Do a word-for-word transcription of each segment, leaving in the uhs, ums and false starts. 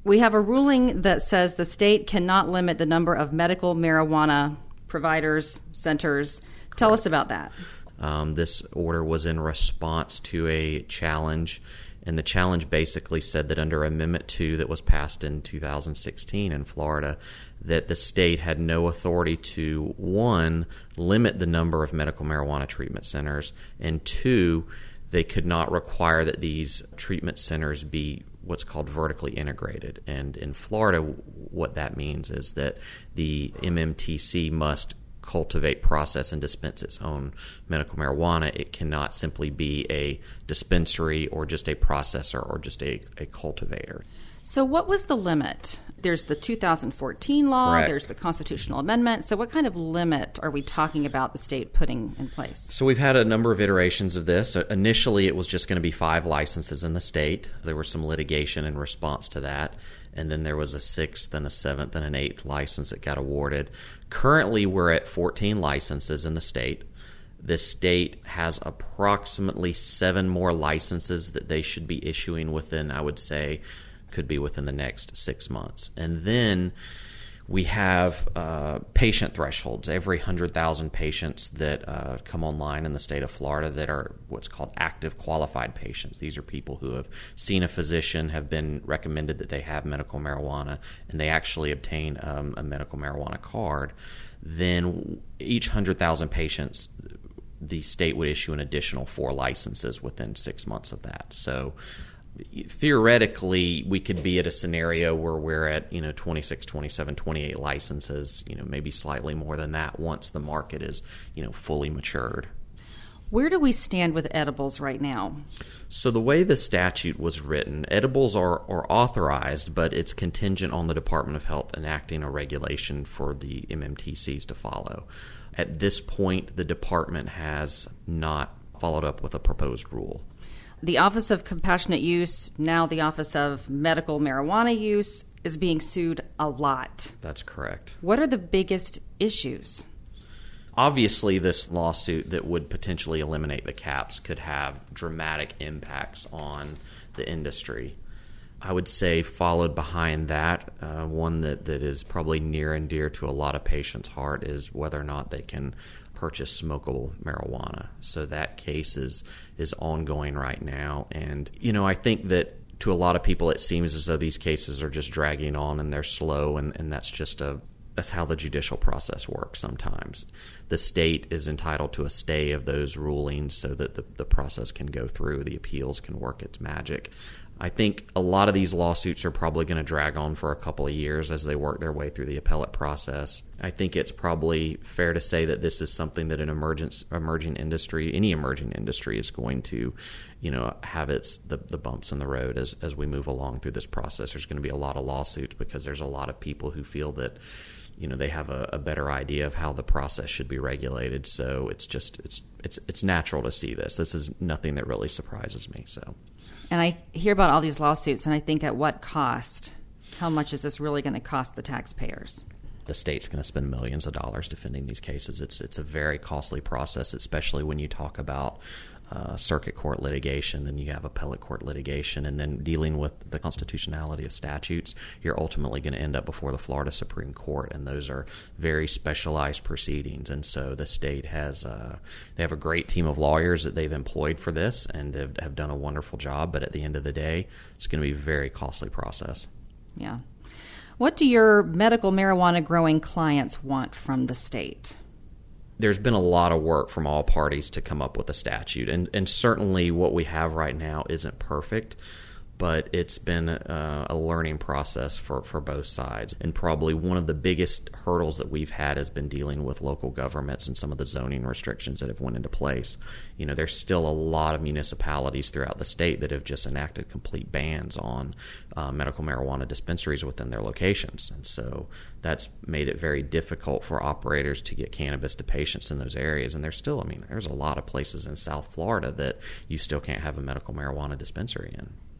We have a ruling that says the state cannot limit the number of medical marijuana providers, centers. Tell Correct. us about that. Um, this order was in response to a challenge, and the challenge basically said that under Amendment two that was passed in two thousand sixteen in Florida, that the state had no authority to, one, limit the number of medical marijuana treatment centers, and two, they could not require that these treatment centers be what's called vertically integrated. And in Florida, what that means is that the M M T C must cultivate, process, and dispense its own medical marijuana. It cannot simply be a dispensary or just a processor or just a, a cultivator. So what was the limit? There's the two thousand fourteen law, Correct. There's the constitutional amendment. So what kind of limit are we talking about the state putting in place? So we've had a number of iterations of this. Uh, Initially, it was just going to be five licenses in the state. There was some litigation in response to that. And then there was a sixth and a seventh and an eighth license that got awarded. Currently, we're at fourteen licenses in the state. The state has approximately seven more licenses that they should be issuing within, I would say, could be within the next six months. And then we have uh, patient thresholds. Every one hundred thousand patients that uh, come online in the state of Florida that are what's called active qualified patients. These are people who have seen a physician, have been recommended that they have medical marijuana, and they actually obtain um, a medical marijuana card. Then each one hundred thousand patients, the state would issue an additional four licenses within six months of that. So theoretically, we could be at a scenario where we're at, you know, twenty-six, twenty-seven, twenty-eight licenses, you know, maybe slightly more than that once the market is, you know, fully matured. Where do we stand with edibles right now? So the way the statute was written, edibles are, are authorized, but it's contingent on the Department of Health enacting a regulation for the M M T Cs to follow. At this point, the department has not followed up with a proposed rule. The Office of Compassionate Use, now the Office of Medical Marijuana Use, is being sued a lot. That's correct. What are the biggest issues? Obviously, this lawsuit that would potentially eliminate the caps could have dramatic impacts on the industry. I would say followed behind that, uh, one that, that is probably near and dear to a lot of patients' heart is whether or not they can purchase smokable marijuana. So that case is, is ongoing right now. And, you know, I think that to a lot of people it seems as though these cases are just dragging on and they're slow, and, and that's just a that's how the judicial process works sometimes. The state is entitled to a stay of those rulings so that the, the process can go through, the appeals can work its magic. I think a lot of these lawsuits are probably going to drag on for a couple of years as they work their way through the appellate process. I think it's probably fair to say that this is something that an emergence, emerging industry, any emerging industry is going to, you know, have its the, the bumps in the road as, as we move along through this process. There's going to be a lot of lawsuits because there's a lot of people who feel that, you know, they have a, a better idea of how the process should be regulated. So it's just it's it's it's natural to see this. This is nothing that really surprises me. So. And I hear about all these lawsuits, and I think, at what cost? How much is this really going to cost the taxpayers? The state's going to spend millions of dollars defending these cases. It's it's a very costly process, especially when you talk about uh, circuit court litigation, then you have appellate court litigation, and then dealing with the constitutionality of statutes. You're ultimately going to end up before the Florida Supreme Court, and those are very specialized proceedings. And so the state has uh, they have a great team of lawyers that they've employed for this and have, have done a wonderful job. But at the end of the day, it's going to be a very costly process. Yeah. What do your medical marijuana growing clients want from the state? There's been a lot of work from all parties to come up with a statute, and, and certainly what we have right now isn't perfect, but it's been a, a learning process for, for both sides. And probably one of the biggest hurdles that we've had has been dealing with local governments and some of the zoning restrictions that have went into place. You know, there's still a lot of municipalities throughout the state that have just enacted complete bans on uh, medical marijuana dispensaries within their locations. And so that's made it very difficult for operators to get cannabis to patients in those areas. And there's still, I mean, there's a lot of places in South Florida that you still can't have a medical marijuana dispensary in.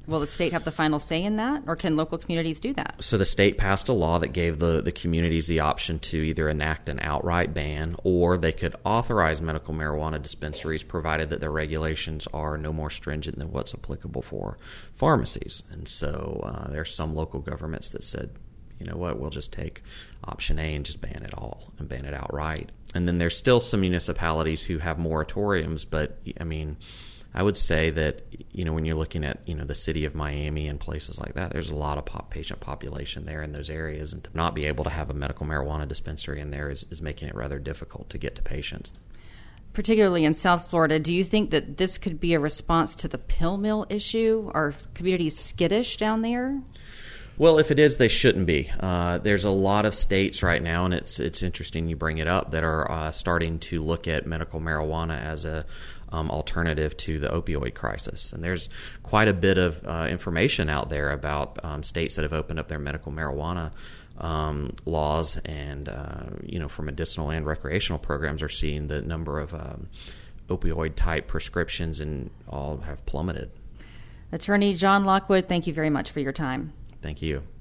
Will the state have the final say in that, or can local communities do that? So the state passed a law that gave the, the communities the option to either enact an outright ban, or they could authorize medical marijuana dispensaries provided that their regulations are no more stringent than what's applicable for pharmacies. And so uh, there are some local governments that said, you know what, we'll just take option A and just ban it all and ban it outright. And then there's still some municipalities who have moratoriums, but I mean, I would say that, you know, when you're looking at, you know, the city of Miami and places like that, there's a lot of pop patient population there in those areas, and to not be able to have a medical marijuana dispensary in there is, is making it rather difficult to get to patients. Particularly in South Florida, do you think that this could be a response to the pill mill issue? Are communities skittish down there? Well, if it is, they shouldn't be. Uh, there's a lot of states right now, and it's it's interesting you bring it up, that are uh, starting to look at medical marijuana as a um, alternative to the opioid crisis. And there's quite a bit of uh, information out there about um, states that have opened up their medical marijuana um, laws, and uh, you know, for medicinal and recreational programs, are seeing the number of um, opioid-type prescriptions and all have plummeted. Attorney John Lockwood, thank you very much for your time. Thank you.